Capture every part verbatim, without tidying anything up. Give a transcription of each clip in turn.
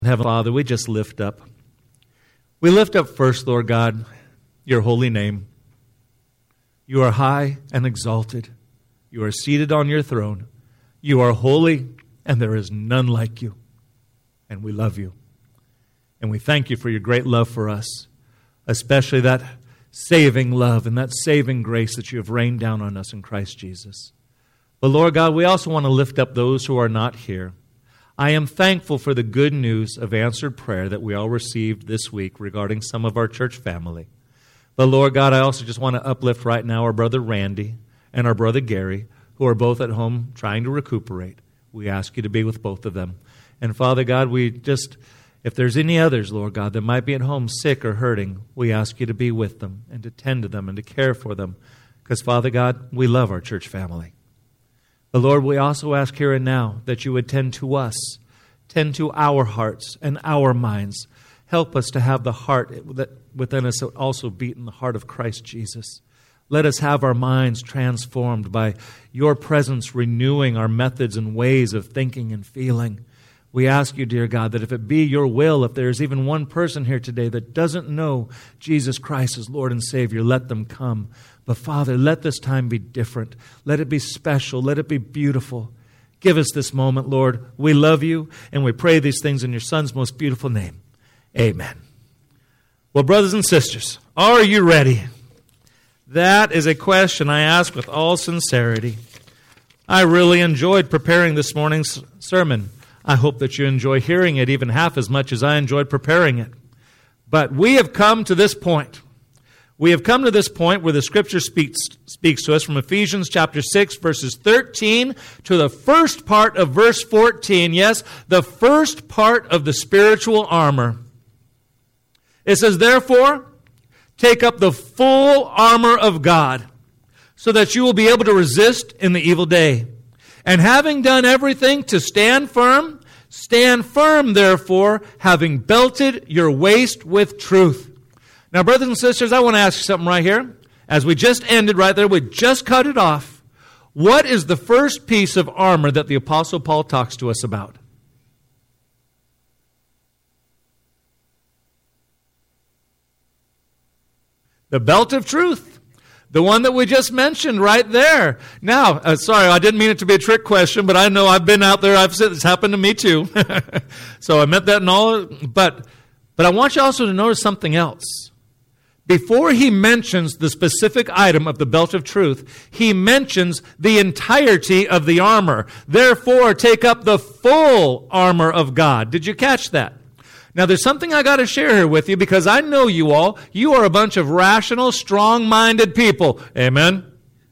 Heavenly Father, we just lift up. We lift up first, Lord God, your holy name. You are high and exalted. You are seated on your throne. You are holy, and there is none like you. And we love you. And we thank you for your great love for us, especially that saving love and that saving grace that you have rained down on us in Christ Jesus. But Lord God, we also want to lift up those who are not here. I am thankful for the good news of answered prayer that we all received this week regarding some of our church family. But Lord God, I also just want to uplift right now our brother Randy and our brother Gary, who are both at home trying to recuperate. We ask you to be with both of them. And Father God, we just, if there's any others, Lord God, that might be at home sick or hurting, we ask you to be with them and to tend to them and to care for them. Because Father God, we love our church family. But Lord, we also ask here and now that you would tend to us, tend to our hearts and our minds. Help us to have the heart that within us that also beat in the heart of Christ Jesus. Let us have our minds transformed by your presence renewing our methods and ways of thinking and feeling. We ask you, dear God, that if it be your will, if there's even one person here today that doesn't know Jesus Christ as Lord and Savior, let them come. But Father, let this time be different. Let it be special. Let it be beautiful. Give us this moment, Lord. We love you, and we pray these things in your Son's most beautiful name. Amen. Well, brothers and sisters, are you ready? That is a question I ask with all sincerity. I really enjoyed preparing this morning's sermon. I hope that you enjoy hearing it even half as much as I enjoyed preparing it. But we have come to this point. We have come to this point where the Scripture speaks, speaks to us from Ephesians chapter six, verses thirteen to the first part of verse fourteen. Yes, the first part of the spiritual armor. It says, therefore, take up the full armor of God, so that you will be able to resist in the evil day. And having done everything to stand firm, stand firm, therefore, having belted your waist with truth. Now, brothers and sisters, I want to ask you something right here. As we just ended right there, we just cut it off. What is the first piece of armor that the Apostle Paul talks to us about? The belt of truth. The one that we just mentioned right there. Now, uh, sorry, I didn't mean it to be a trick question, but I know I've been out there. I've said it's happened to me too. So I meant that in all. But, but I want you also to notice something else. Before he mentions the specific item of the belt of truth, he mentions the entirety of the armor. Therefore, take up the full armor of God. Did you catch that? Now, there's something I got to share here with you because I know you all. You are a bunch of rational, strong-minded people. Amen?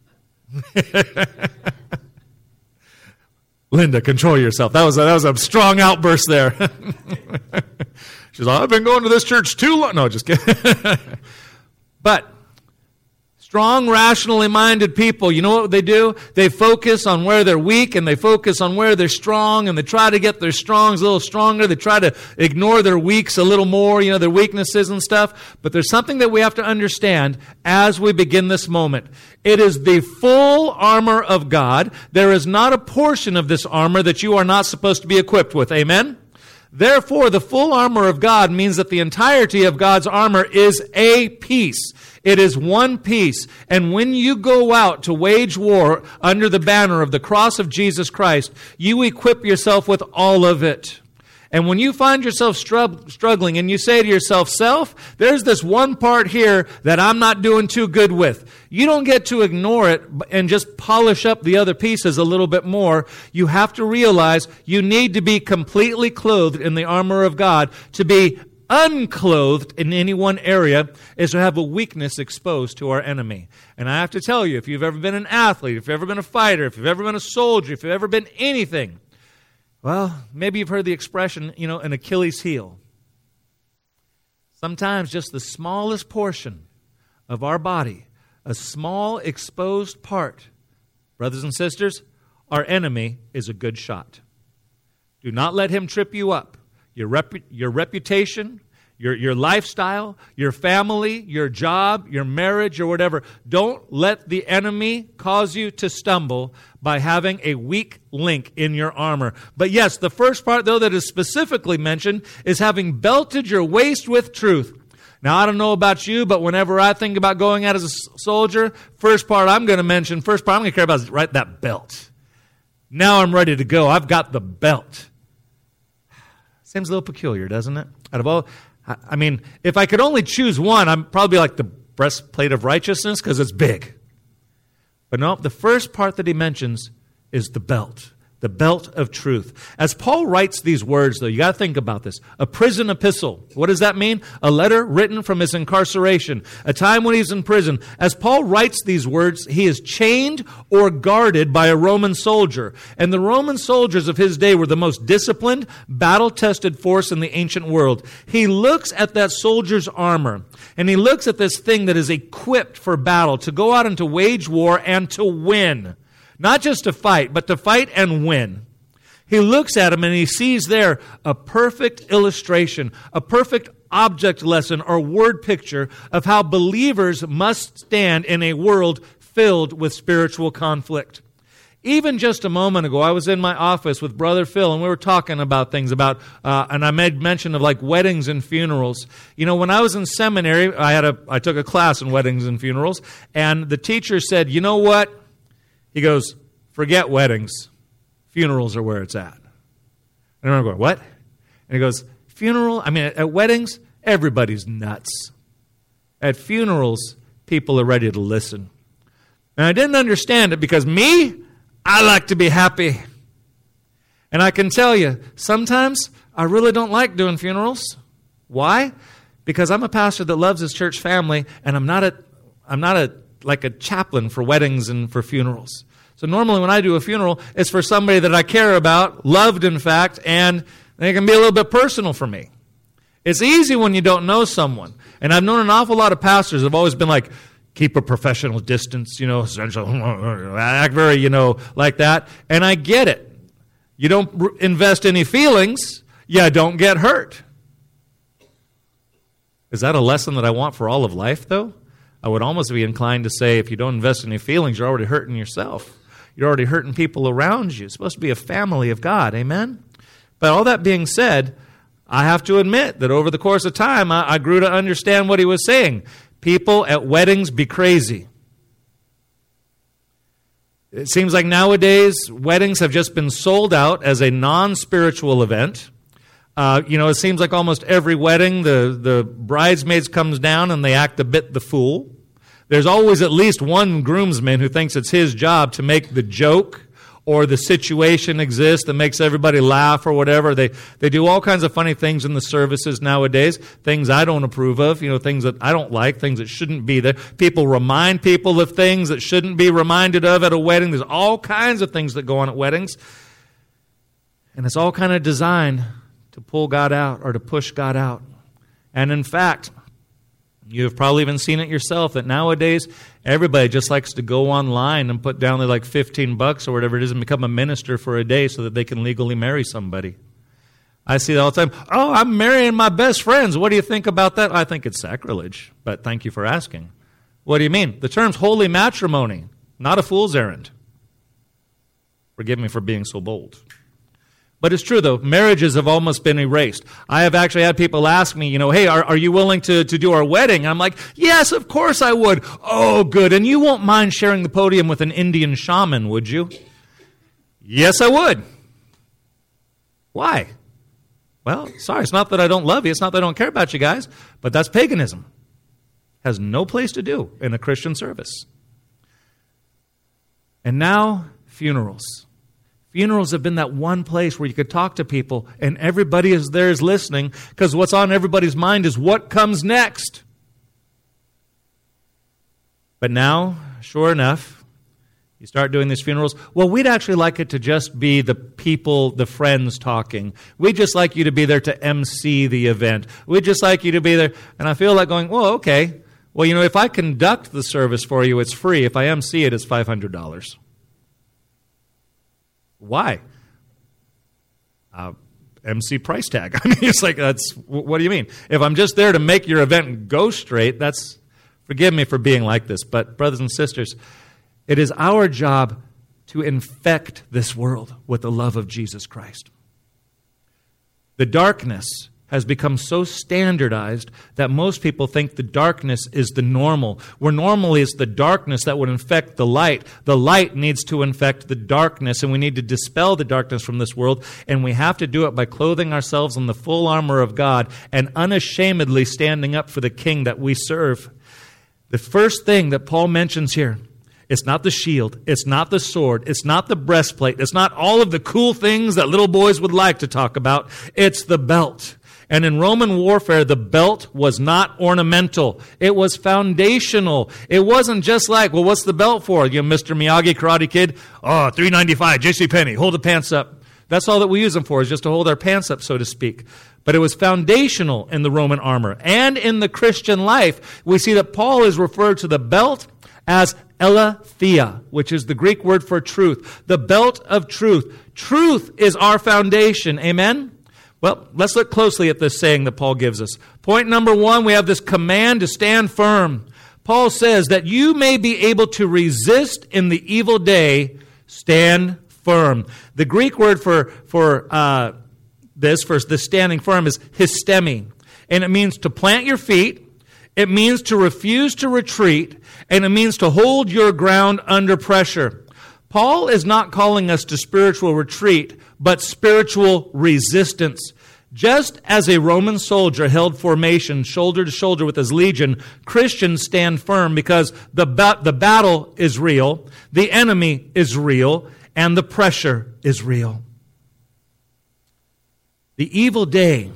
Linda, control yourself. That was a, that was a strong outburst there. She's like, I've been going to this church too long. No, just kidding. But strong, rationally minded people, you know what they do? They focus on where they're weak and they focus on where they're strong and they try to get their strongs a little stronger. They try to ignore their weaks a little more, you know, their weaknesses and stuff. But there's something that we have to understand as we begin this moment. It is the full armor of God. There is not a portion of this armor that you are not supposed to be equipped with. Amen? Therefore, the full armor of God means that the entirety of God's armor is a piece. It is one piece. And when you go out to wage war under the banner of the cross of Jesus Christ, you equip yourself with all of it. And when you find yourself strug- struggling and you say to yourself, self, there's this one part here that I'm not doing too good with. You don't get to ignore it and just polish up the other pieces a little bit more. You have to realize you need to be completely clothed in the armor of God. To be unclothed in any one area is to have a weakness exposed to our enemy. And I have to tell you, if you've ever been an athlete, if you've ever been a fighter, if you've ever been a soldier, if you've ever been anything, well, maybe you've heard the expression, you know, an Achilles heel. Sometimes just the smallest portion of our body, a small exposed part, brothers and sisters, our enemy is a good shot. Do not let him trip you up. Your, rep- your reputation, your, your lifestyle, your family, your job, your marriage, or whatever. Don't let the enemy cause you to stumble by having a weak link in your armor. But yes, the first part, though, that is specifically mentioned is having belted your waist with truth. Now, I don't know about you, but whenever I think about going out as a soldier, first part I'm going to mention, first part I'm going to care about is right that belt. Now I'm ready to go. I've got the belt. Seems a little peculiar, doesn't it? Out of all, I mean, if I could only choose one, I'm probably like the breastplate of righteousness because it's big. But no, the first part that he mentions is the belt. The belt of truth. As Paul writes these words, though, you got to think about this. A prison epistle. What does that mean? A letter written from his incarceration. A time when he's in prison. As Paul writes these words, he is chained or guarded by a Roman soldier. And the Roman soldiers of his day were the most disciplined, battle-tested force in the ancient world. He looks at that soldier's armor, and he looks at this thing that is equipped for battle, to go out and to wage war and to win. Not just to fight, but to fight and win. He looks at him and he sees there a perfect illustration, a perfect object lesson or word picture of how believers must stand in a world filled with spiritual conflict. Even just a moment ago, I was in my office with Brother Phil, and we were talking about things about, uh, and I made mention of like weddings and funerals. You know, when I was in seminary, I had a, I took a class in weddings and funerals, and the teacher said, you know what? He goes, forget weddings. Funerals are where it's at. And I remember going, what? And he goes, funeral? I mean, at, at weddings, everybody's nuts. At funerals, people are ready to listen. And I didn't understand it because me, I like to be happy. And I can tell you, sometimes I really don't like doing funerals. Why? Because I'm a pastor that loves his church family, and I'm not a, I'm not a, like a chaplain for weddings and for funerals. So normally when I do a funeral, it's for somebody that I care about, loved in fact, and it can be a little bit personal for me. It's easy when you don't know someone. And I've known an awful lot of pastors who have always been like, keep a professional distance, you know, act very, you know, like that. And I get it. You don't invest any feelings, you don't get hurt. Is that a lesson that I want for all of life, though? I would almost be inclined to say if you don't invest any feelings, you're already hurting yourself. You're already hurting people around you. It's supposed to be a family of God, amen? But all that being said, I have to admit that over the course of time, I, I grew to understand what he was saying. People at weddings be crazy. It seems like nowadays, weddings have just been sold out as a non-spiritual event. Uh, you know, it seems like almost every wedding, the, the bridesmaids comes down and they act a bit the fool. There's always at least one groomsman who thinks it's his job to make the joke or the situation exist that makes everybody laugh or whatever. They they do all kinds of funny things in the services nowadays, things I don't approve of, you know, things that I don't like, things that shouldn't be there. People remind people of things that shouldn't be reminded of at a wedding. There's all kinds of things that go on at weddings. And it's all kind of designed to pull God out or to push God out. And in fact, you've probably even seen it yourself that nowadays everybody just likes to go online and put down their like fifteen bucks or whatever it is and become a minister for a day so that they can legally marry somebody. I see that all the time. Oh, I'm marrying my best friends. What do you think about that? I think it's sacrilege, but thank you for asking. What do you mean? The term's holy matrimony, not a fool's errand. Forgive me for being so bold. But it's true, though. Marriages have almost been erased. I have actually had people ask me, you know, hey, are, are you willing to, to do our wedding? And I'm like, yes, of course I would. Oh, good. And you won't mind sharing the podium with an Indian shaman, would you? Yes, I would. Why? Well, sorry, it's not that I don't love you. It's not that I don't care about you guys. But that's paganism. Has no place to do in a Christian service. And now, funerals. Funerals have been that one place where you could talk to people and everybody is there is listening because what's on everybody's mind is what comes next. But now, sure enough, you start doing these funerals. Well, we'd actually like it to just be the people, the friends talking. We'd just like you to be there to emcee the event. We'd just like you to be there. And I feel like going, well, okay. Well, you know, if I conduct the service for you, it's free. If I emcee it, it's five hundred dollars. Why? Uh, M C price tag. I mean, it's like, that's, what do you mean? If I'm just there to make your event go straight, that's, forgive me for being like this, but brothers and sisters, it is our job to infect this world with the love of Jesus Christ. The darkness has become so standardized that most people think the darkness is the normal, where normally it's the darkness that would infect the light. The light needs to infect the darkness, and we need to dispel the darkness from this world, and we have to do it by clothing ourselves in the full armor of God and unashamedly standing up for the King that we serve. The first thing that Paul mentions here, it's not the shield, it's not the sword, it's not the breastplate, it's not all of the cool things that little boys would like to talk about, it's the belt. And in Roman warfare, the belt was not ornamental. It was foundational. It wasn't just like, well, what's the belt for? You know, Mister Miyagi, Karate Kid, oh, three ninety-five, JCPenney, hold the pants up. That's all that we use them for, is just to hold our pants up, so to speak. But it was foundational in the Roman armor. And in the Christian life, we see that Paul is referred to the belt as aletheia, which is the Greek word for truth. The belt of truth. Truth is our foundation. Amen? Well, let's look closely at this saying that Paul gives us. Point number one, we have this command to stand firm. Paul says that you may be able to resist in the evil day, stand firm. The Greek word for, for uh, this, for the standing firm, is histemi. And it means to plant your feet, it means to refuse to retreat, and it means to hold your ground under pressure. Paul is not calling us to spiritual retreat, but spiritual resistance. Just as a Roman soldier held formation shoulder to shoulder with his legion, Christians stand firm because the ba- the battle is real, the enemy is real, and the pressure is real. The evil day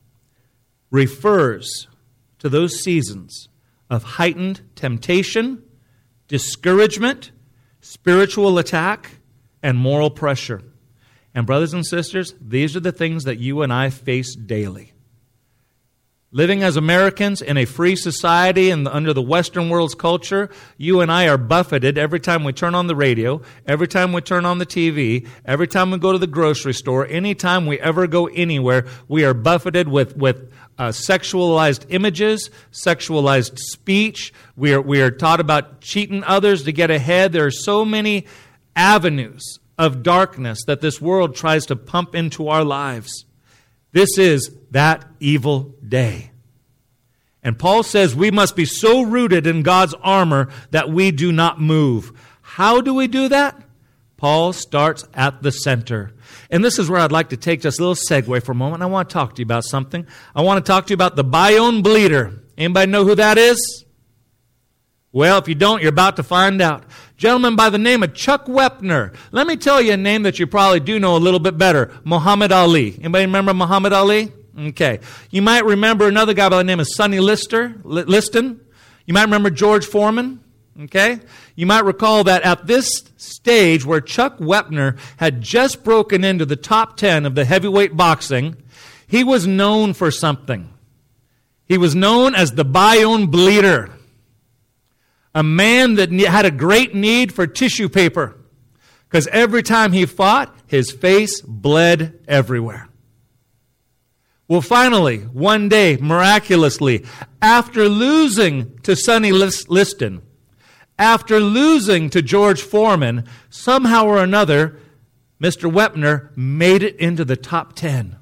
refers to those seasons of heightened temptation, discouragement, spiritual attack, and moral pressure. And brothers and sisters, these are the things that you and I face daily. Living as Americans in a free society and under the Western world's culture, you and I are buffeted every time we turn on the radio, every time we turn on the T V, every time we go to the grocery store, anytime we ever go anywhere, we are buffeted with, with uh, sexualized images, sexualized speech. We are, we are taught about cheating others to get ahead. There are so many avenues of darkness that this world tries to pump into our lives. This is that evil day. And Paul says we must be so rooted in God's armor that we do not move. How do we do that? Paul starts at the center. And this is where I'd like to take just a little segue for a moment. I want to talk to you about something. I want to talk to you about the Bayonne bleeder. Anybody know who that is? Well, if you don't, you're about to find out. Gentleman by the name of Chuck Wepner. Let me tell you a name that you probably do know a little bit better. Muhammad Ali. Anybody remember Muhammad Ali? Okay. You might remember another guy by the name of Sonny Lister, Liston. You might remember George Foreman. Okay. You might recall that at this stage where Chuck Wepner had just broken into the top ten of the heavyweight boxing, he was known for something. He was known as the Bayonne bleeder. A man that had a great need for tissue paper. Because every time he fought, his face bled everywhere. Well, finally, one day, miraculously, after losing to Sonny Liston, after losing to George Foreman, somehow or another, Mister Wepner made it into the top ten.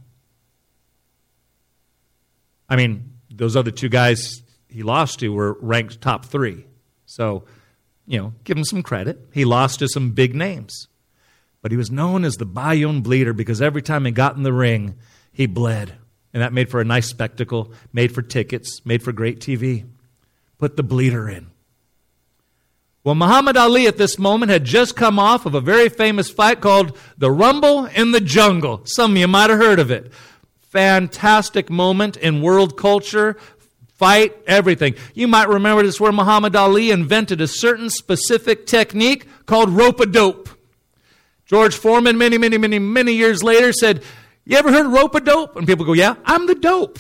I mean, those other two guys he lost to were ranked top three. So, you know, give him some credit. He lost to some big names. But he was known as the Bayonne bleeder because every time he got in the ring, he bled. And that made for a nice spectacle, made for tickets, made for great T V. Put the bleeder in. Well, Muhammad Ali at this moment had just come off of a very famous fight called the Rumble in the Jungle. Some of you might have heard of it. Fantastic moment in world culture. Fight, everything. You might remember this where Muhammad Ali invented a certain specific technique called rope-a-dope. George Foreman, many, many, many, many years later said, you ever heard of rope-a-dope? And people go, yeah, I'm the dope.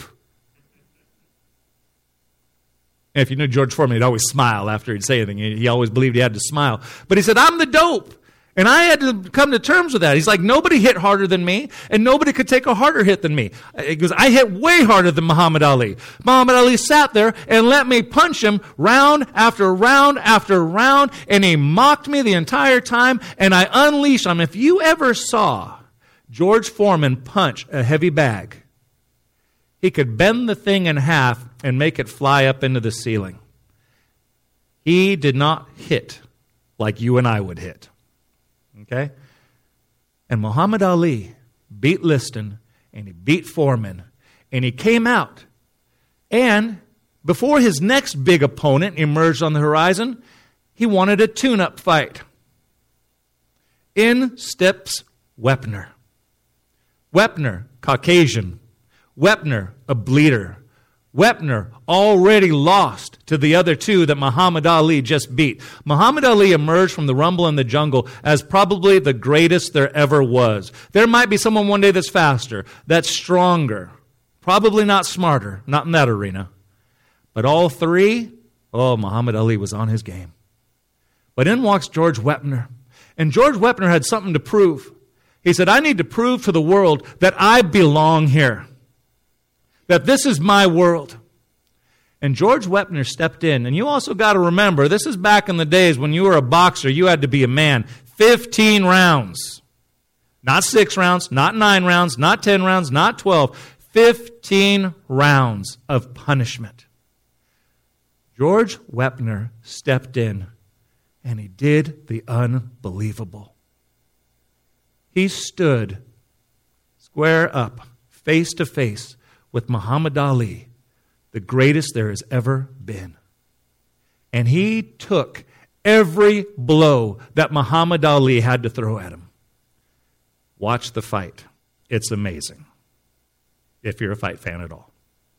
And if you knew George Foreman, he'd always smile after he'd say anything. He always believed he had to smile. But he said, I'm the dope. And I had to come to terms with that. He's like, nobody hit harder than me, and nobody could take a harder hit than me. He goes, I hit way harder than Muhammad Ali. Muhammad Ali sat there and let me punch him round after round after round, and he mocked me the entire time, and I unleashed him. If you ever saw George Foreman punch a heavy bag, he could bend the thing in half and make it fly up into the ceiling. He did not hit like you and I would hit. Okay? And Muhammad Ali beat Liston, and he beat Foreman, and he came out. And before his next big opponent emerged on the horizon, he wanted a tune-up fight. In steps Wepner. Wepner, Caucasian. Wepner, a bleeder. Wepner already lost to the other two that Muhammad Ali just beat. Muhammad Ali emerged from the rumble in the jungle as probably the greatest there ever was. There might be someone one day that's faster, that's stronger, probably not smarter, not in that arena. But all three, oh, Muhammad Ali was on his game. But in walks George Wepner. And George Wepner had something to prove. He said, I need to prove to the world that I belong here. That this is my world. And George Wepner stepped in. And you also got to remember, this is back in the days when you were a boxer, you had to be a man. fifteen rounds. Not six rounds, not nine rounds, not ten rounds, not twelve. fifteen rounds of punishment. George Wepner stepped in, and he did the unbelievable. He stood square up, face to face, with Muhammad Ali, the greatest there has ever been. And he took every blow that Muhammad Ali had to throw at him. Watch the fight. It's amazing, if you're a fight fan at all.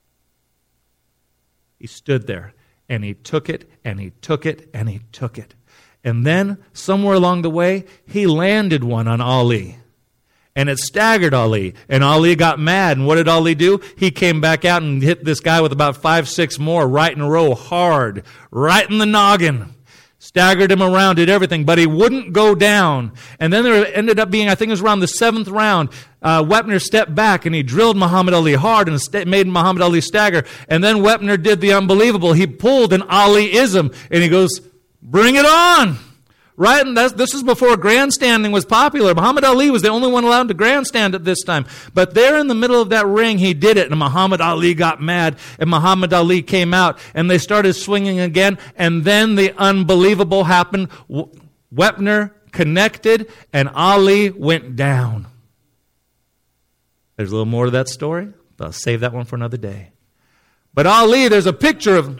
He stood there, and he took it, and he took it, and he took it. And then, somewhere along the way, he landed one on Ali. And it staggered Ali. And Ali got mad. And what did Ali do? He came back out and hit this guy with about five, six more right in a row, hard, right in the noggin. Staggered him around, did everything. But he wouldn't go down. And then there ended up being, I think it was around the seventh round, uh, Wepner stepped back and he drilled Muhammad Ali hard and st- made Muhammad Ali stagger. And then Wepner did the unbelievable. He pulled an Ali-ism. And he goes, bring it on. Right? And that's, this is before grandstanding was popular. Muhammad Ali was the only one allowed to grandstand at this time. But there in the middle of that ring, he did it. And Muhammad Ali got mad. And Muhammad Ali came out. And they started swinging again. And then the unbelievable happened. Wepner connected. And Ali went down. There's a little more to that story. But I'll save that one for another day. But Ali, there's a picture of...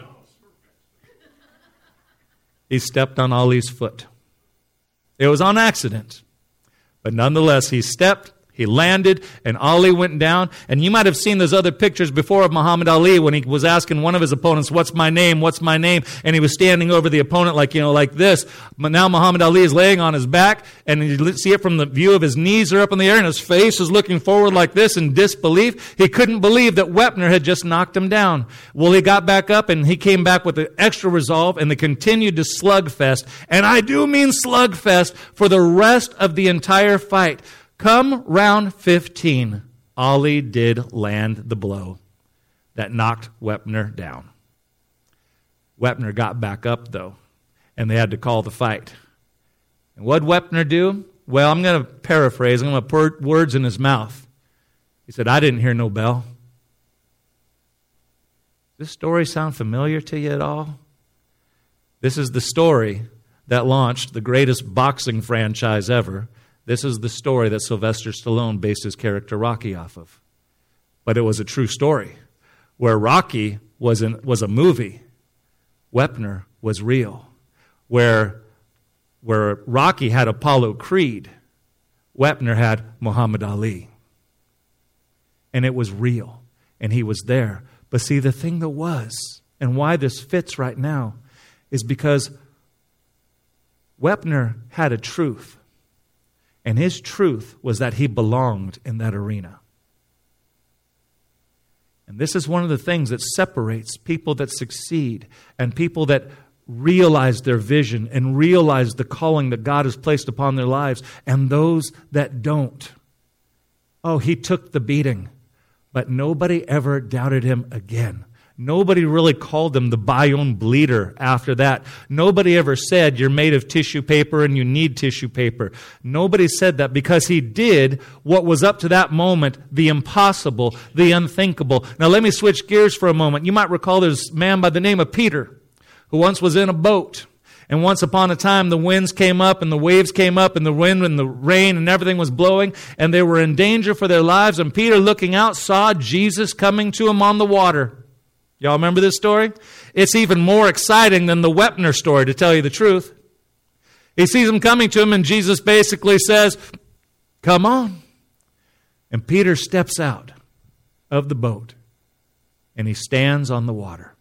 He stepped on Ali's foot. It was on accident. But nonetheless, he stepped, he landed, and Ali went down. And you might have seen those other pictures before of Muhammad Ali when he was asking one of his opponents, what's my name, what's my name? And he was standing over the opponent like, you know, like this. But now Muhammad Ali is laying on his back, and you see it from the view of his knees are up in the air, and his face is looking forward like this in disbelief. He couldn't believe that Wepner had just knocked him down. Well, he got back up, and he came back with an extra resolve, and they continued to slugfest. And I do mean slugfest for the rest of the entire fight. Come round fifteen, Ali did land the blow that knocked Wepner down. Wepner got back up, though, and they had to call the fight. And what did Wepner do? Well, I'm going to paraphrase. I'm going to put words in his mouth. He said, I didn't hear no bell. Does this story sound familiar to you at all? This is the story that launched the greatest boxing franchise ever. This is the story that Sylvester Stallone based his character Rocky off of. But it was a true story. Where Rocky was, an, was a movie, Wepner was real. Where, where Rocky had Apollo Creed, Wepner had Muhammad Ali. And it was real. And he was there. But see, the thing that was, and why this fits right now, is because Wepner had a truth. And his truth was that he belonged in that arena. And this is one of the things that separates people that succeed and people that realize their vision and realize the calling that God has placed upon their lives, and those that don't. Oh, he took the beating, but nobody ever doubted him again. Nobody really called him the Bayonne bleeder after that. Nobody ever said you're made of tissue paper and you need tissue paper. Nobody said that, because he did what was up to that moment the impossible, the unthinkable. Now let me switch gears for a moment. You might recall there's a man by the name of Peter who once was in a boat. And once upon a time, the winds came up and the waves came up and the wind and the rain and everything was blowing, and they were in danger for their lives. And Peter, looking out, saw Jesus coming to him on the water. Y'all remember this story? It's even more exciting than the Wepner story, to tell you the truth. He sees him coming to him, and Jesus basically says, "Come on." And Peter steps out of the boat, and he stands on the water.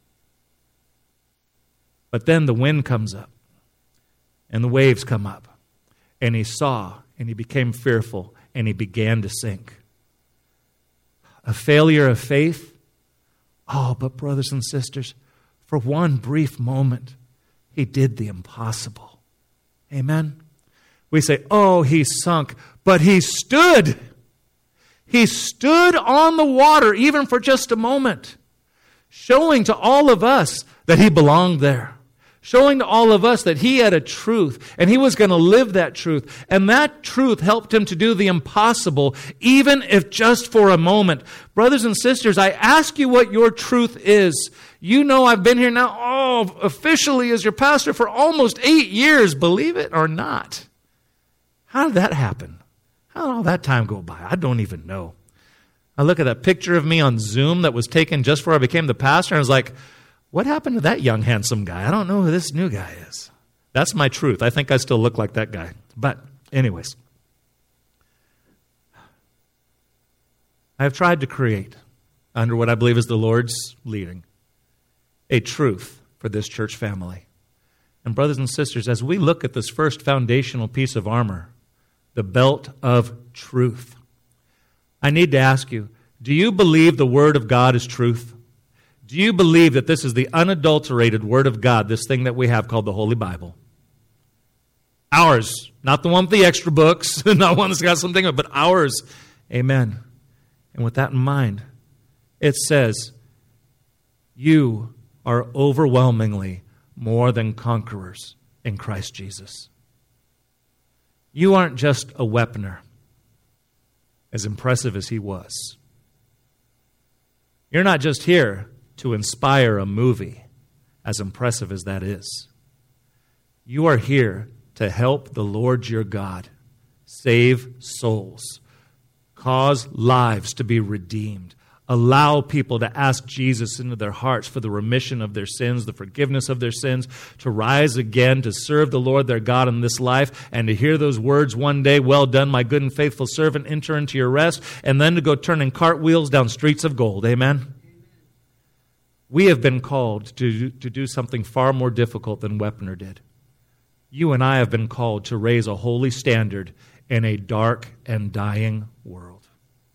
But then the wind comes up, and the waves come up, and he saw, and he became fearful, and he began to sink. A failure of faith? Oh, but brothers and sisters, for one brief moment, he did the impossible. Amen? We say, oh, he sunk, but he stood. He stood on the water, even for just a moment, showing to all of us that he belonged there. Showing to all of us that he had a truth, and he was going to live that truth. And that truth helped him to do the impossible, even if just for a moment. Brothers and sisters, I ask you what your truth is. You know I've been here now, oh, officially as your pastor for almost eight years, believe it or not. How did that happen? How did all that time go by? I don't even know. I look at that picture of me on Zoom that was taken just before I became the pastor, and I was like, what happened to that young, handsome guy? I don't know who this new guy is. That's my truth. I think I still look like that guy. But anyways, I have tried to create, under what I believe is the Lord's leading, a truth for this church family. And brothers and sisters, as we look at this first foundational piece of armor, the belt of truth, I need to ask you, do you believe the Word of God is truth? Do you believe that this is the unadulterated Word of God, this thing that we have called the Holy Bible? Ours, not the one with the extra books, not one that's got something, but ours. Amen. And with that in mind, it says, you are overwhelmingly more than conquerors in Christ Jesus. You aren't just a Wepner, as impressive as he was. You're not just here to inspire a movie, as impressive as that is. You are here to help the Lord your God save souls, cause lives to be redeemed, allow people to ask Jesus into their hearts for the remission of their sins, the forgiveness of their sins, to rise again, to serve the Lord their God in this life, and to hear those words one day, "Well done, my good and faithful servant, enter into your rest," and then to go turning cartwheels down streets of gold. Amen? We have been called to, to do something far more difficult than Wepner did. You and I have been called to raise a holy standard in a dark and dying world.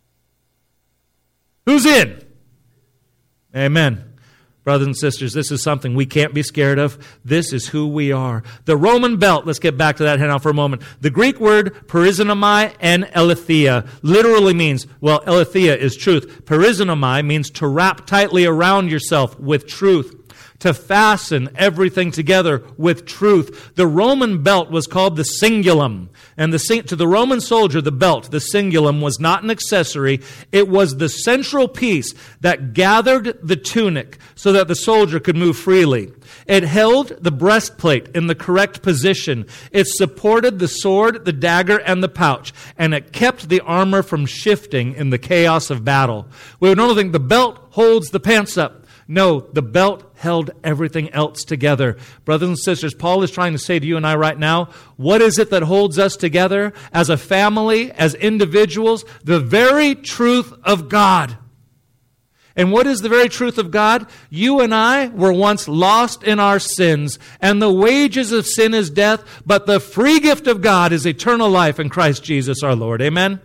Who's in? Amen. Brothers and sisters, this is something we can't be scared of. This is who we are. The Roman belt, let's get back to that now for a moment. The Greek word perizonomai and aletheia literally means, well, aletheia is truth. Perizonomai means to wrap tightly around yourself with truth, to fasten everything together with truth. The Roman belt was called the cingulum. And the to the Roman soldier, the belt, the cingulum, was not an accessory. It was the central piece that gathered the tunic so that the soldier could move freely. It held the breastplate in the correct position. It supported the sword, the dagger, and the pouch. And it kept the armor from shifting in the chaos of battle. We would normally think the belt holds the pants up. No, the belt held everything else together. Brothers and sisters, Paul is trying to say to you and I right now, what is it that holds us together as a family, as individuals? The very truth of God. And what is the very truth of God? You and I were once lost in our sins, and the wages of sin is death, but the free gift of God is eternal life in Christ Jesus our Lord. Amen?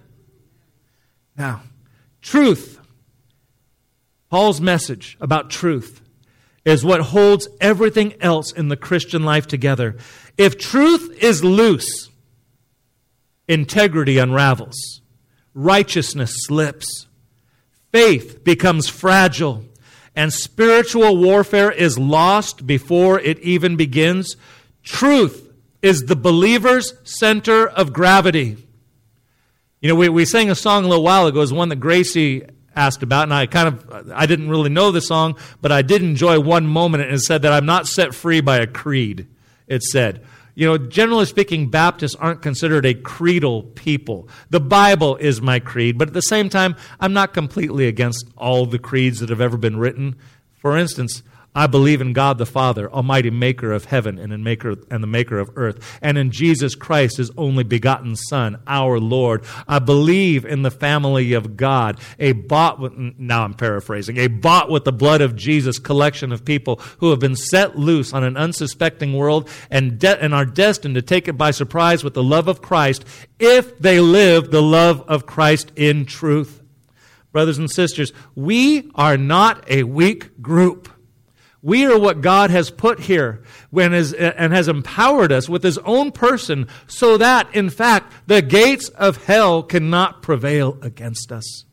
Now, truth. Paul's message about truth is what holds everything else in the Christian life together. If truth is loose, integrity unravels, righteousness slips, faith becomes fragile, and spiritual warfare is lost before it even begins. Truth is the believer's center of gravity. You know, we, we sang a song a little while ago. It was one that Gracie asked about, and I kind of, I didn't really know the song, but I did enjoy one moment, and it said that I'm not set free by a creed, it said. You know, generally speaking, Baptists aren't considered a creedal people. The Bible is my creed, but at the same time, I'm not completely against all the creeds that have ever been written. For instance, I believe in God the Father, almighty maker of heaven and in maker and the maker of earth, and in Jesus Christ, his only begotten Son, our Lord. I believe in the family of God, a bought with, now I'm paraphrasing, a bought with the blood of Jesus collection of people who have been set loose on an unsuspecting world and, de- and are destined to take it by surprise with the love of Christ if they live the love of Christ in truth. Brothers and sisters, we are not a weak group. We are what God has put here when is, and has empowered us with his own person so that, in fact, the gates of hell cannot prevail against us.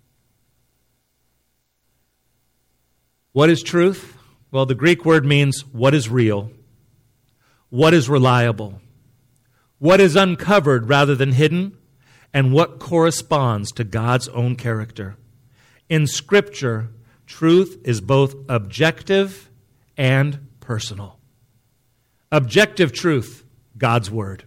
What is truth? Well, the Greek word means what is real, what is reliable, what is uncovered rather than hidden, and what corresponds to God's own character. In Scripture, truth is both objective and personal. Objective truth, God's Word.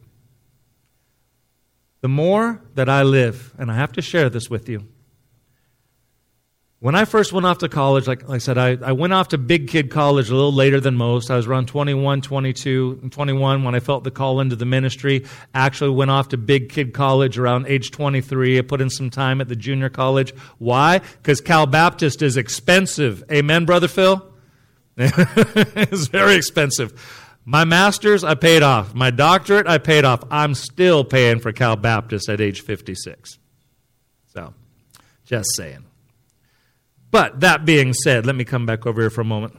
The more that I live, and I have to share this with you, when I first went off to college, like, like I said, I, I went off to big kid college a little later than most. I was around twenty-one, twenty-two, and twenty-one when I felt the call into the ministry. Actually went off to big kid college around age twenty-three. I put in some time at the junior college. Why? Because Cal Baptist is expensive. Amen, Brother Phil? It's very expensive. My master's, I paid off. My doctorate, I paid off. I'm still paying for Cal Baptist at age fifty-six. So, just saying. But that being said, let me come back over here for a moment.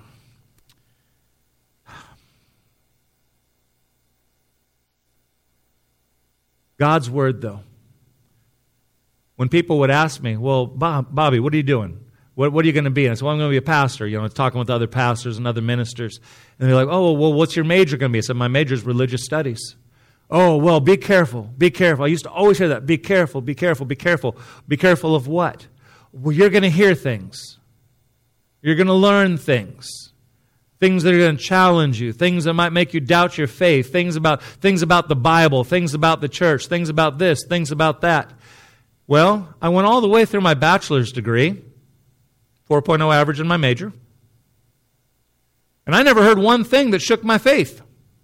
God's Word, though. When people would ask me, well, Bob, Bobby, what are you doing? What, what are you going to be? And I said, well, I'm going to be a pastor. You know, talking with other pastors and other ministers. And they're like, oh, well, what's your major going to be? I said, my major is religious studies. Oh, well, be careful. Be careful. I used to always hear that. Be careful, be careful, be careful. Be careful of what? Well, you're going to hear things. You're going to learn things. Things that are going to challenge you. Things that might make you doubt your faith. Things about, things about the Bible. Things about the church. Things about this. Things about that. Well, I went all the way through my bachelor's degree. four point oh average in my major. And I never heard one thing that shook my faith.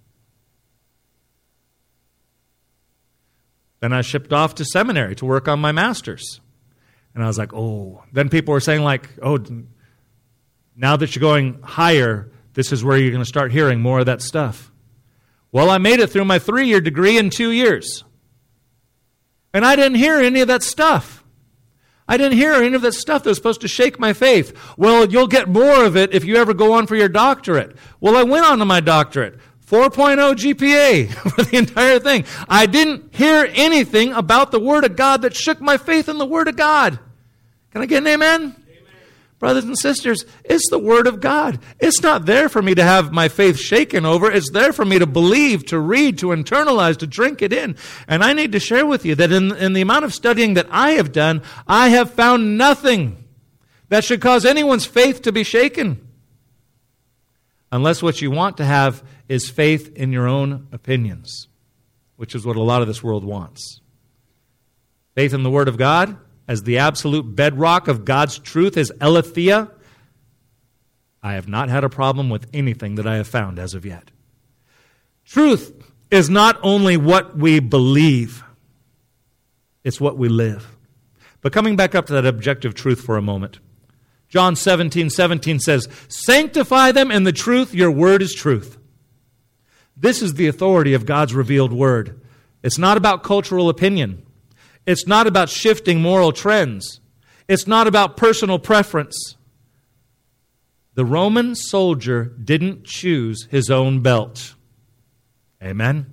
Then I shipped off to seminary to work on my master's. And I was like, oh. Then people were saying like, oh, now that you're going higher, this is where you're going to start hearing more of that stuff. Well, I made it through my three-year degree in two years. And I didn't hear any of that stuff. I didn't hear any of that stuff that was supposed to shake my faith. Well, you'll get more of it if you ever go on for your doctorate. Well, I went on to my doctorate. four point oh G P A for the entire thing. I didn't hear anything about the Word of God that shook my faith in the Word of God. Can I get an amen? Amen? Brothers and sisters, it's the Word of God. It's not there for me to have my faith shaken over. It's there for me to believe, to read, to internalize, to drink it in. And I need to share with you that in, in the amount of studying that I have done, I have found nothing that should cause anyone's faith to be shaken. Unless what you want to have is faith in your own opinions, which is what a lot of this world wants. Faith in the Word of God as the absolute bedrock of God's truth is aletheia. I have not had a problem with anything that I have found as of yet. Truth is not only what we believe, it's what we live. But coming back up to that objective truth for a moment, John seventeen seventeen says, sanctify them in the truth, your word is truth. This is the authority of God's revealed word. It's not about cultural opinion. It's not about shifting moral trends. It's not about personal preference. The Roman soldier didn't choose his own belt. Amen?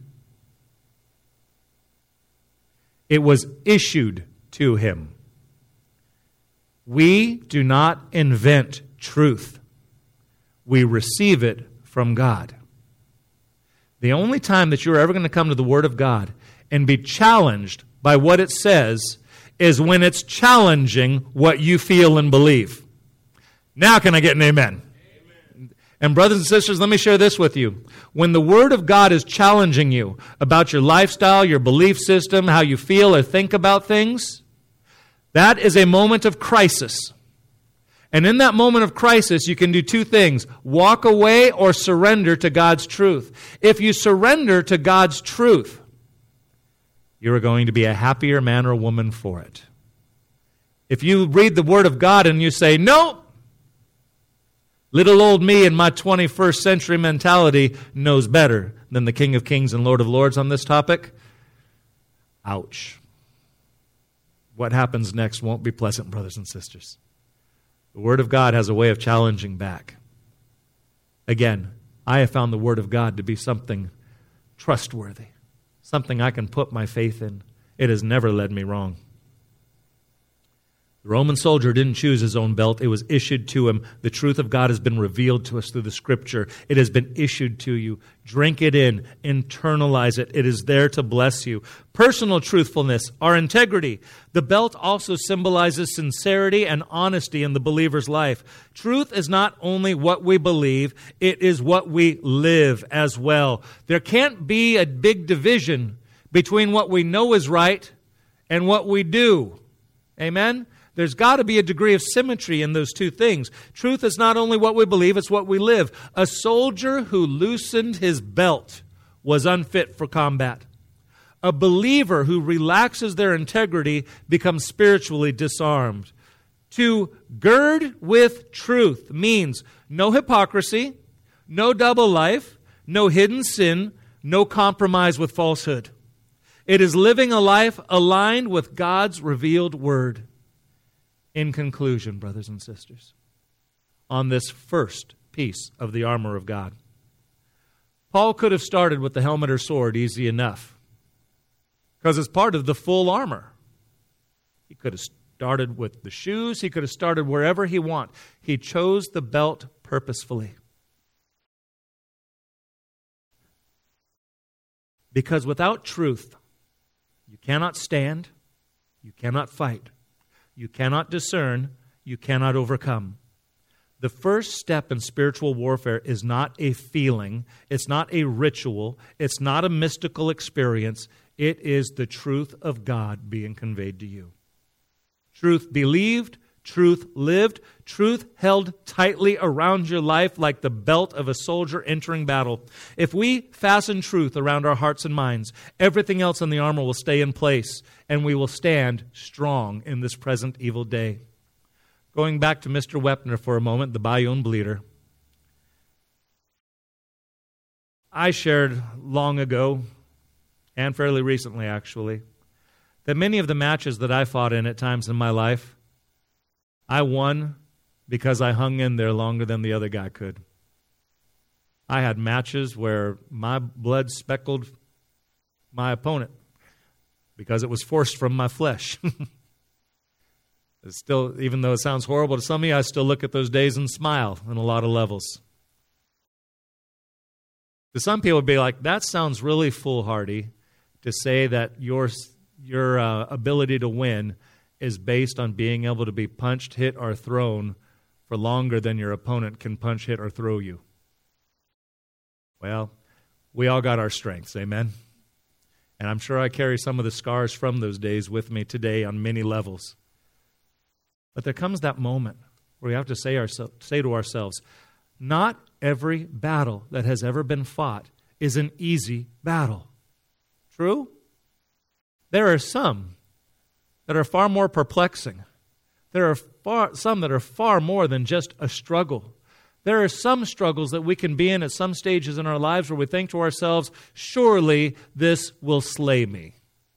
It was issued to him. We do not invent truth. We receive it from God. The only time that you're ever going to come to the Word of God and be challenged by what it says is when it's challenging what you feel and believe. Now can I get an amen? Amen? And brothers and sisters, let me share this with you. When the Word of God is challenging you about your lifestyle, your belief system, how you feel or think about things, that is a moment of crisis. And in that moment of crisis, you can do two things. Walk away or surrender to God's truth. If you surrender to God's truth, you are going to be a happier man or woman for it. If you read the Word of God and you say, no, little old me in my twenty-first century mentality knows better than the King of Kings and Lord of Lords on this topic, ouch. What happens next won't be pleasant, brothers and sisters. The Word of God has a way of challenging back. Again, I have found the Word of God to be something trustworthy, something I can put my faith in. It has never led me wrong. The Roman soldier didn't choose his own belt. It was issued to him. The truth of God has been revealed to us through the Scripture. It has been issued to you. Drink it in. Internalize it. It is there to bless you. Personal truthfulness, our integrity. The belt also symbolizes sincerity and honesty in the believer's life. Truth is not only what we believe, it is what we live as well. There can't be a big division between what we know is right and what we do. Amen? There's got to be a degree of symmetry in those two things. Truth is not only what we believe, it's what we live. A soldier who loosened his belt was unfit for combat. A believer who relaxes their integrity becomes spiritually disarmed. To gird with truth means no hypocrisy, no double life, no hidden sin, no compromise with falsehood. It is living a life aligned with God's revealed word. In conclusion, brothers and sisters, on this first piece of the armor of God, Paul could have started with the helmet or sword easy enough, because it's part of the full armor. He could have started with the shoes. He could have started wherever he wanted. He chose the belt purposefully. Because without truth, you cannot stand, you cannot fight. You cannot discern, you cannot overcome. The first step in spiritual warfare is not a feeling, it's not a ritual, it's not a mystical experience. It is the truth of God being conveyed to you. Truth believed, truth lived, truth held tightly around your life like the belt of a soldier entering battle. If we fasten truth around our hearts and minds, everything else in the armor will stay in place, and we will stand strong in this present evil day. Going back to Mister Wepner for a moment, the Bayonne bleeder. I shared long ago, and fairly recently actually, that many of the matches that I fought in at times in my life, I won because I hung in there longer than the other guy could. I had matches where my blood speckled my opponent because it was forced from my flesh. It's still, even though it sounds horrible to some of you, I still look at those days and smile on a lot of levels. To some people, it would be like, that sounds really foolhardy to say that your, your uh, ability to win is based on being able to be punched, hit, or thrown for longer than your opponent can punch, hit, or throw you. Well, we all got our strengths, amen? And I'm sure I carry some of the scars from those days with me today on many levels. But there comes that moment where we have to say, ourse- say to ourselves, not every battle that has ever been fought is an easy battle. True? There are some that are far more perplexing. There are far, some that are far more than just a struggle. There are some struggles that we can be in at some stages in our lives where we think to ourselves, surely this will slay me.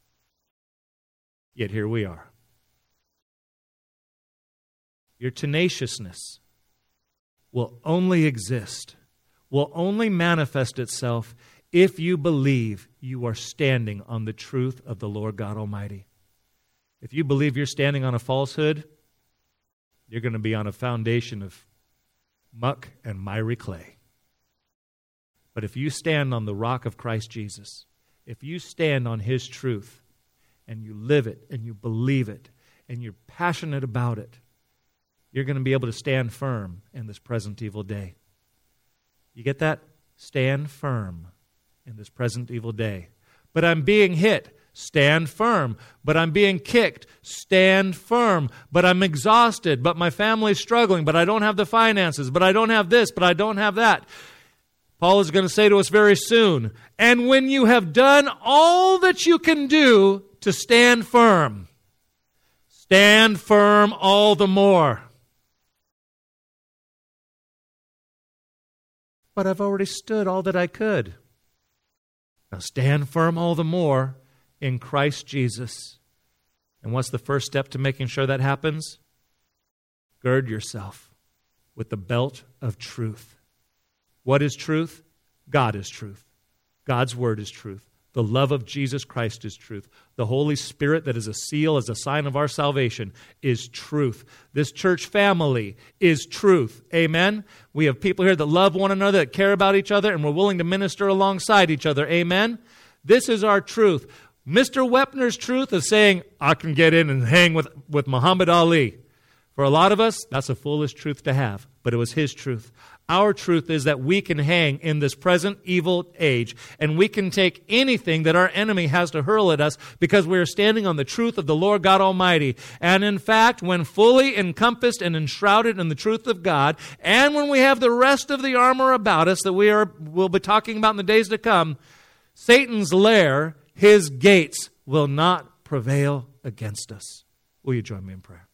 Yet here we are. Your tenaciousness, will only exist, will only manifest itself if you believe you are standing on the truth of the Lord God Almighty. If you believe you're standing on a falsehood, you're going to be on a foundation of muck and miry clay. But if you stand on the rock of Christ Jesus, if you stand on His truth, and you live it, and you believe it, and you're passionate about it, you're going to be able to stand firm in this present evil day. You get that? Stand firm in this present evil day. But I'm being hit. Stand firm. But I'm being kicked. Stand firm. But I'm exhausted. But my family's struggling. But I don't have the finances. But I don't have this. But I don't have that. Paul is going to say to us very soon, and when you have done all that you can do to stand firm, stand firm all the more. But I've already stood all that I could. Now stand firm all the more in Christ Jesus. And what's the first step to making sure that happens? Gird yourself with the belt of truth. What is truth? God is truth. God's word is truth. The love of Jesus Christ is truth. The Holy Spirit that is a seal, as a sign of our salvation, is truth. This church family is truth. Amen? We have people here that love one another, that care about each other, and we're willing to minister alongside each other. Amen? This is our truth. Mister Wepner's truth is saying, I can get in and hang with, with Muhammad Ali. For a lot of us, that's a foolish truth to have, but it was his truth. Our truth is that we can hang in this present evil age, and we can take anything that our enemy has to hurl at us because we are standing on the truth of the Lord God Almighty. And in fact, when fully encompassed and enshrouded in the truth of God, and when we have the rest of the armor about us that we are will be talking about in the days to come, Satan's lair, his gates, will not prevail against us. Will you join me in prayer?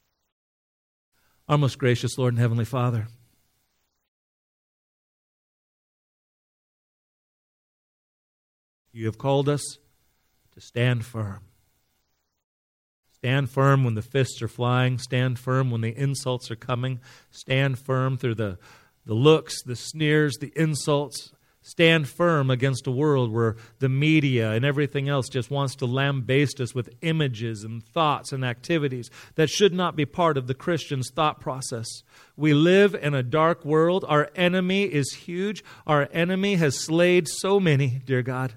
Our most gracious Lord and Heavenly Father, you have called us to stand firm. Stand firm when the fists are flying. Stand firm when the insults are coming. Stand firm through the, the looks, the sneers, the insults. Stand firm against a world where the media and everything else just wants to lambaste us with images and thoughts and activities that should not be part of the Christian's thought process. We live in a dark world. Our enemy is huge. Our enemy has slayed so many, dear God.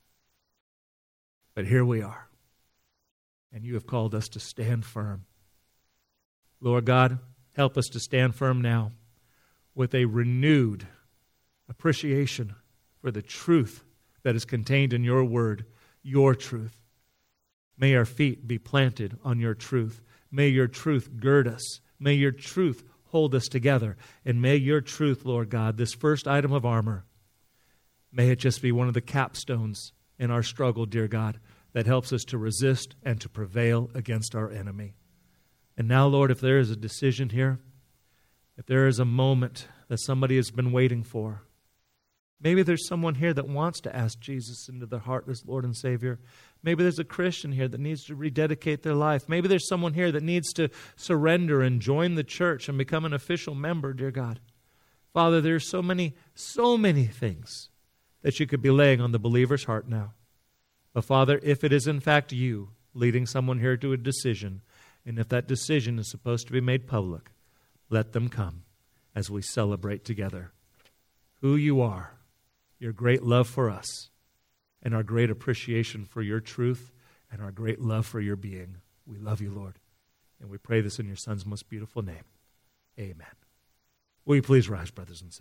But here we are, and you have called us to stand firm. Lord God, help us to stand firm now with a renewed appreciation for the truth that is contained in your word, your truth. May our feet be planted on your truth. May your truth gird us. May your truth hold us together. And may your truth, Lord God, this first item of armor, may it just be one of the capstones in our struggle, dear God, that helps us to resist and to prevail against our enemy. And now, Lord, if there is a decision here, if there is a moment that somebody has been waiting for, maybe there's someone here that wants to ask Jesus into their heart as Lord and Savior. Maybe there's a Christian here that needs to rededicate their life. Maybe there's someone here that needs to surrender and join the church and become an official member, dear God. Father, there's so many, so many things that you could be laying on the believer's heart now. But Father, if it is in fact you leading someone here to a decision, and if that decision is supposed to be made public, let them come as we celebrate together who you are, your great love for us, and our great appreciation for your truth, and our great love for your being. We love you, Lord. And we pray this in your Son's most beautiful name. Amen. Will you please rise, brothers and sisters?